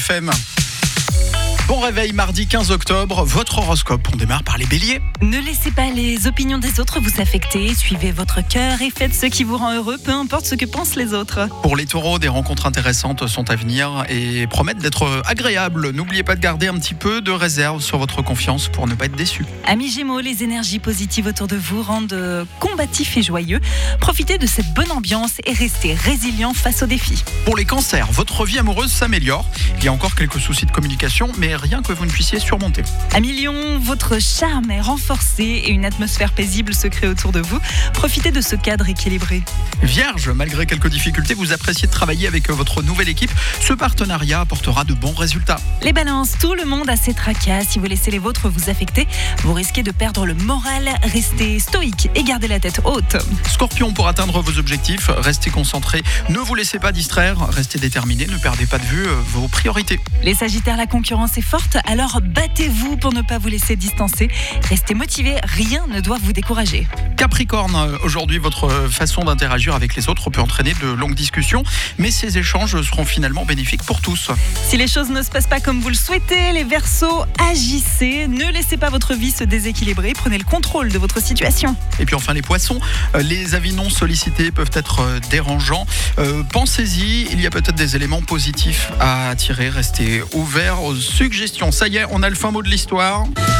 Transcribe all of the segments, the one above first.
FM. Bon réveil mardi 15 octobre, votre horoscope. On démarre par les béliers. Ne laissez pas les opinions des autres vous affecter, suivez votre cœur et faites ce qui vous rend heureux, peu importe ce que pensent les autres. Pour les taureaux, des rencontres intéressantes sont à venir et promettent d'être agréables. N'oubliez pas de garder un petit peu de réserve sur votre confiance pour ne pas être déçu. Amis Gémeaux, les énergies positives autour de vous rendent combatifs et joyeux. Profitez de cette bonne ambiance et restez résilients face aux défis. Pour les cancers, votre vie amoureuse s'améliore. Il y a encore quelques soucis de communication, mais rien que vous ne puissiez surmonter. Amis Lions, votre charme est renforcé et une atmosphère paisible se crée autour de vous. Profitez de ce cadre équilibré. Vierge, malgré quelques difficultés, vous appréciez de travailler avec votre nouvelle équipe. Ce partenariat apportera de bons résultats. Les balances, tout le monde a ses tracas. Si vous laissez les vôtres vous affecter, vous risquez de perdre le moral. Restez stoïque et gardez la tête haute. Scorpion, pour atteindre vos objectifs, restez concentré. Ne vous laissez pas distraire, restez déterminé, ne perdez pas de vue vos priorités. Les Sagittaires, la concurrence est forte, alors battez-vous pour ne pas vous laisser distancer. Restez motivés, rien ne doit vous décourager. Capricorne, aujourd'hui, votre façon d'interagir avec les autres peut entraîner de longues discussions, mais ces échanges seront finalement bénéfiques pour tous. Si les choses ne se passent pas comme vous le souhaitez, les Verseaux, agissez. Ne laissez pas votre vie se déséquilibrer, prenez le contrôle de votre situation. Et puis enfin les Poissons, les avis non sollicités peuvent être dérangeants. Pensez-y, il y a peut-être des éléments positifs à tirer. Restez ouverts aux suggestions. Ça y est, on a le fin mot de l'histoire.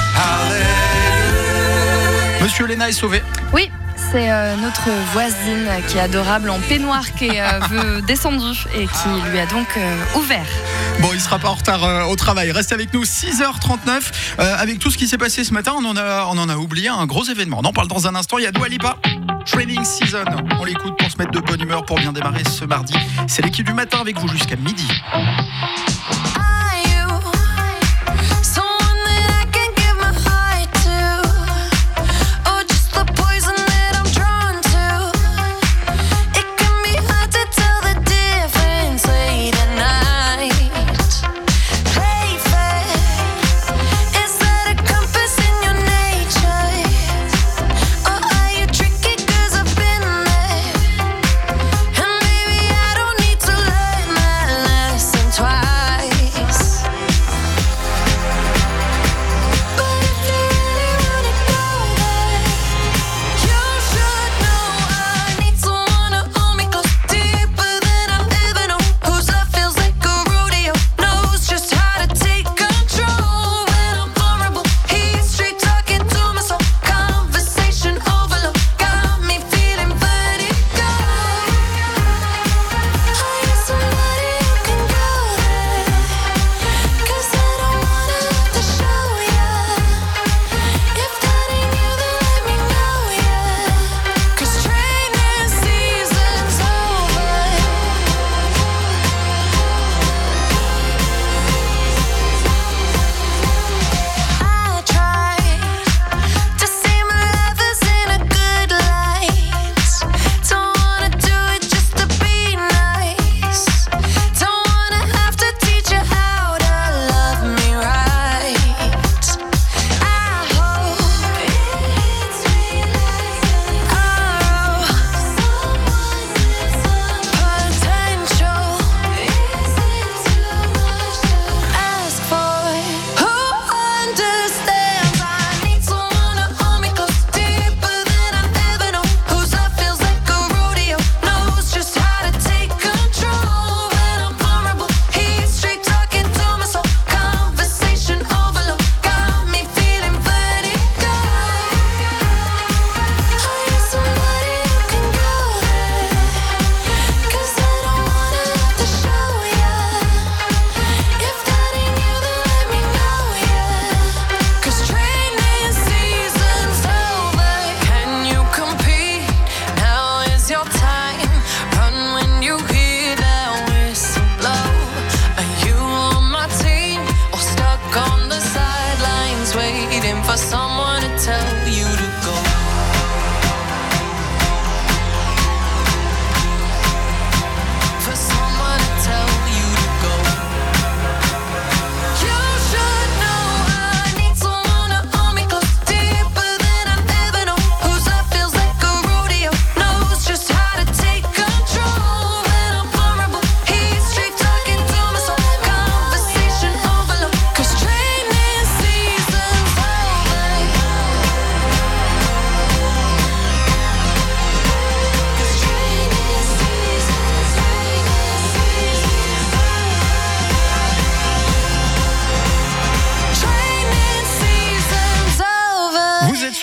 Monsieur Léna est sauvé. Oui, c'est notre voisine qui est adorable en peignoir qui est descendue et qui lui a donc ouvert. Bon, il ne sera pas en retard au travail. Restez avec nous, 6h39. Avec tout ce qui s'est passé ce matin, on en a oublié un gros événement. On en parle dans un instant. Il y a Dua Lipa, Training Season. On l'écoute pour se mettre de bonne humeur pour bien démarrer ce mardi. C'est l'équipe du matin avec vous jusqu'à midi.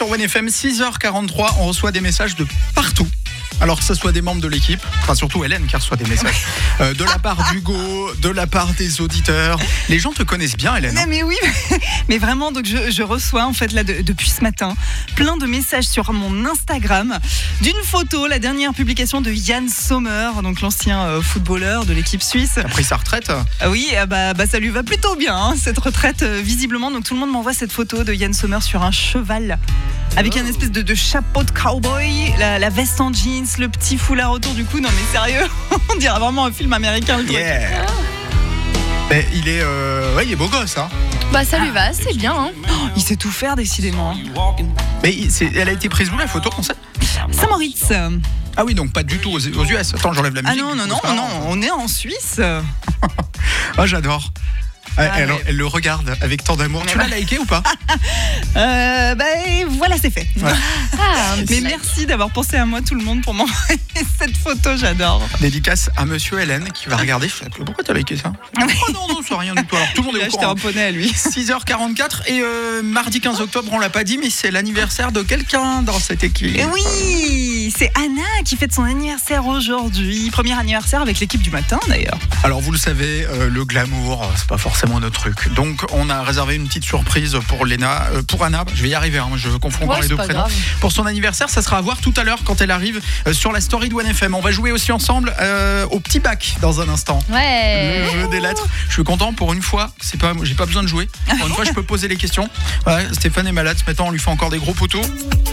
sur OneFM, 6h43. On reçoit des messages de partout. Alors que ce soit des membres de l'équipe, enfin surtout Hélène qui reçoit des messages, de la part d'Hugo, de la part des auditeurs. Les gens te connaissent bien, Hélène. Mais oui, mais vraiment, donc je reçois en fait là depuis ce matin plein de messages sur mon Instagram d'une photo, la dernière publication de Yann Sommer, donc l'ancien footballeur de l'équipe suisse. Il a pris sa retraite. Oui, ça lui va plutôt bien, hein, cette retraite visiblement. Donc tout le monde m'envoie cette photo de Yann Sommer sur un cheval avec un espèce de chapeau de cowboy, la veste en jeans, le petit foulard autour du cou. Non mais sérieux, on dirait vraiment un film américain le truc. Yeah. Mais il est beau gosse, hein. Bah ça lui va assez bien, hein. Il sait tout faire décidément. Mais elle a été prise où la photo, on sait ? Saint-Moritz. Ah oui, donc pas du tout aux US. Attends, j'enlève la musique. Ah non, on est en Suisse. Ah, j'adore. Elle le regarde avec tant d'amour. Tu l'as liké ou pas ? Voilà, c'est fait. Ouais. Mais merci d'avoir pensé à moi, tout le monde, pour m'envoyer cette photo, j'adore. Dédicace à monsieur Hélène qui va regarder. Pourquoi t'as liké ça ? Oh non, c'est rien du tout. Alors tout le monde est au courant. un poney à lui. 6h44 et mardi 15 octobre, on l'a pas dit, mais c'est l'anniversaire de quelqu'un dans cette équipe. Et oui, c'est Anna qui fête son anniversaire aujourd'hui. Premier anniversaire avec l'équipe du matin d'ailleurs. Alors vous le savez, le glamour, c'est pas forcément notre truc. Donc on a réservé une petite surprise pour Anna. Je vais y arriver, hein, je confonds dans les deux prénoms. Pour son anniversaire, ça sera à voir tout à l'heure quand elle arrive sur la story de OneFM. On va jouer aussi ensemble au petit bac dans un instant. Ouais. Le jeu des lettres. Je suis content pour une fois. J'ai pas besoin de jouer. Pour une fois, je peux poser les questions. Ouais, Stéphane est malade ce matin. On lui fait encore des gros poteaux.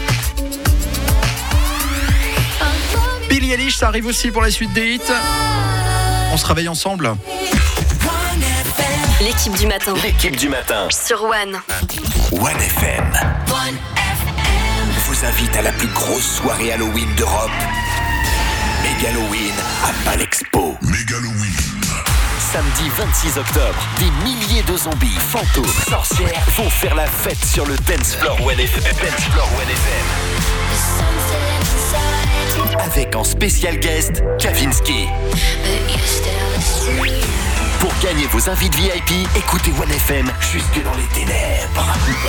Billie Eilish, ça arrive aussi pour la suite des hits. On se réveille ensemble. L'équipe du matin. L'équipe du matin. Sur One. OneFM vous invite à la plus grosse soirée Halloween d'Europe. Megalloween à Palexpo. Megalloween. Samedi 26 octobre, des milliers de zombies, fantômes, sorcières vont faire la fête sur le Dance Floor OneFM. Avec en spécial guest, Kavinsky. Pour gagner vos invites VIP, écoutez OneFM jusque dans les ténèbres.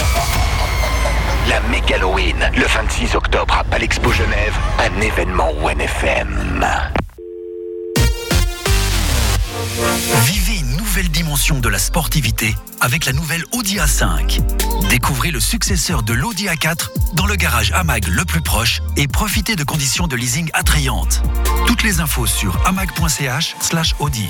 La Megalloween, le 26 octobre à Palexpo Genève, un événement OneFM. Vivez une nouvelle dimension de la sportivité avec la nouvelle Audi A5. Découvrez le successeur de l'Audi A4 dans le garage AMAG le plus proche et profitez de conditions de leasing attrayantes. Toutes les infos sur amag.ch/Audi.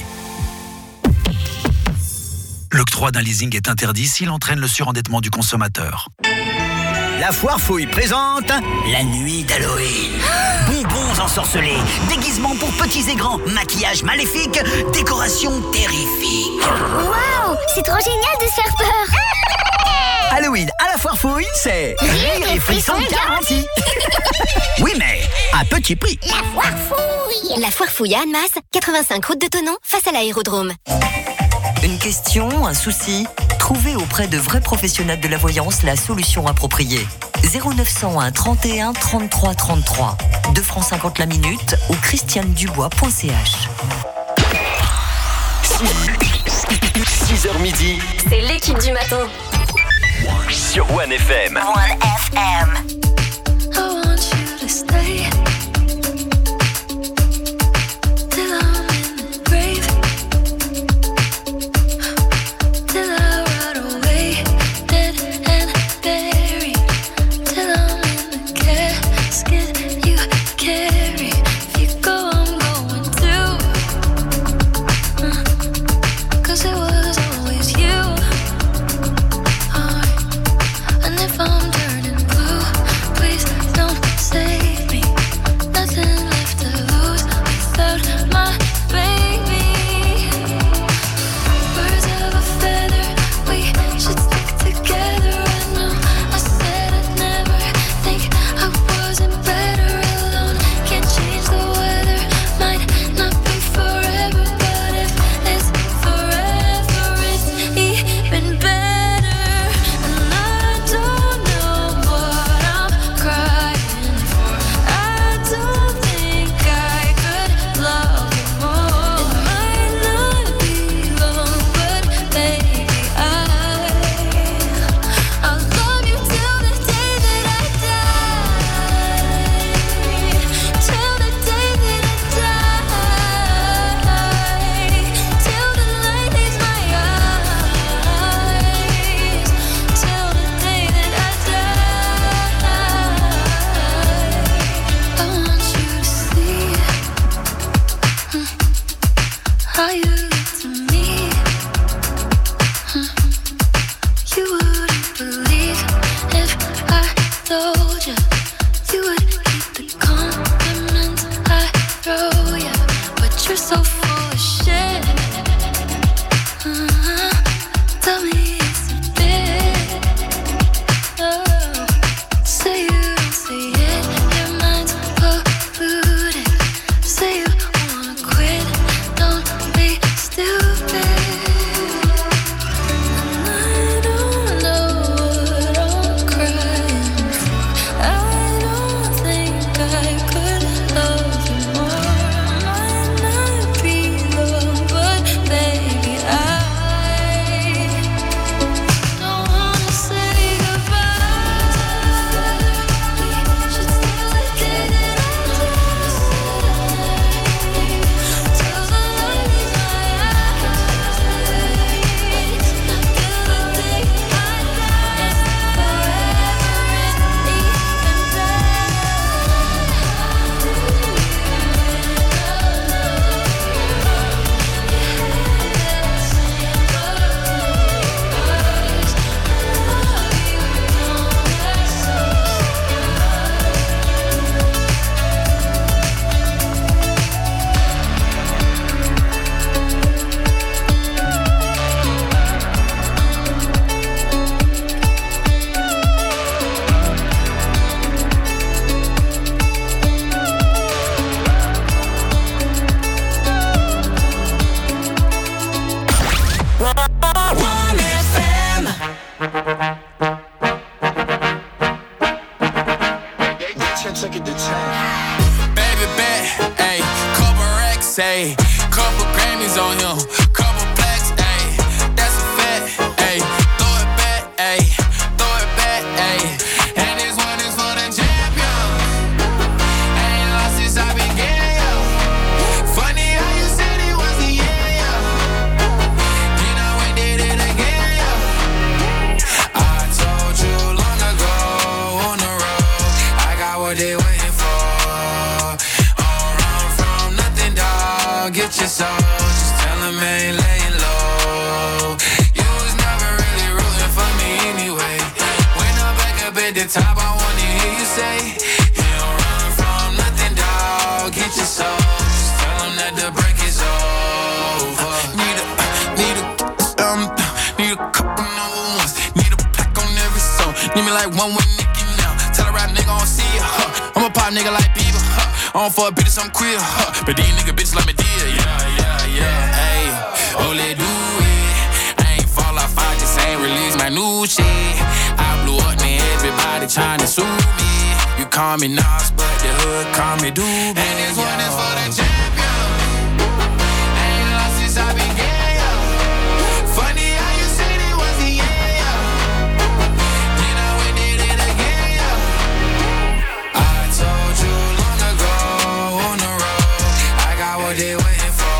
L'octroi d'un leasing est interdit s'il entraîne le surendettement du consommateur. La Foire Fouille présente la nuit d'Halloween. Bonbons ensorcelés, déguisements pour petits et grands, maquillage maléfique, décoration terrifique. Waouh, c'est trop génial de se faire peur. Halloween à la Foire Fouille, c'est rire et frissons garantis. Oui, mais à petit prix. La Foire Fouille. La Foire Fouille à Annemasse, 85 route de Thonon, face à l'aérodrome. Une question, un souci ? Trouvez auprès de vrais professionnels de la voyance la solution appropriée. 0901 31 33 33. 2 francs 50 la minute ou christianedubois.ch. 6h midi. C'est l'équipe du matin. Sur OneFM. OneFM. I'm turning blue. told you would keep the compliments I throw ya, but you're so full of shit. Tell me it's a bit. Oh, say you don't see it, your mind's polluted. Say you wanna quit, don't be stupid. For a bitch, I'm queer, but these nigga bitches like me dear, yeah, ayy, oh, let do it. I ain't fall off, I just ain't release my new shit. I blew up, man, everybody tryna sue me. You call me Nas, but the hood call me Doobie. And this one is for the champion. I ain't lost since I began, yo. Funny how you said it was the end, yo. Then I went did it again, yo. I told you long ago on the road, I got what they waiting for.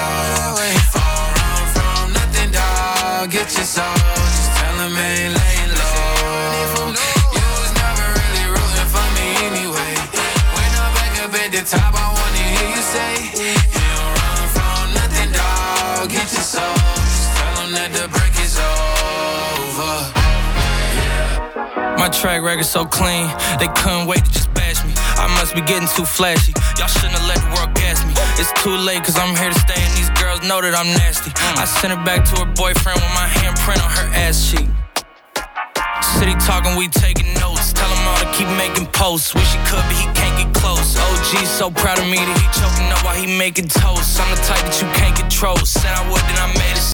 Don't run from nothing, dog. Get your soul, just tell them ain't laying low. You was never really rooting for me anyway. When I'm back up at the top, I wanna hear you say, you don't run from nothing, dog. Get your soul, just tell them that the break is over. My track record so clean, they couldn't wait to just bash me. I must be getting too flashy. Y'all shouldn't have let the world gas me. It's too late, cause I'm here to stay, and these girls know that I'm nasty. I sent her back to her boyfriend with my handprint on her ass cheek. City talking, we taking notes. Tell him all to keep making posts. Wish he could, but he can't get close. OG so proud of me that he choking up while he making toast. I'm the type that you can't control. Said I would, then I made it.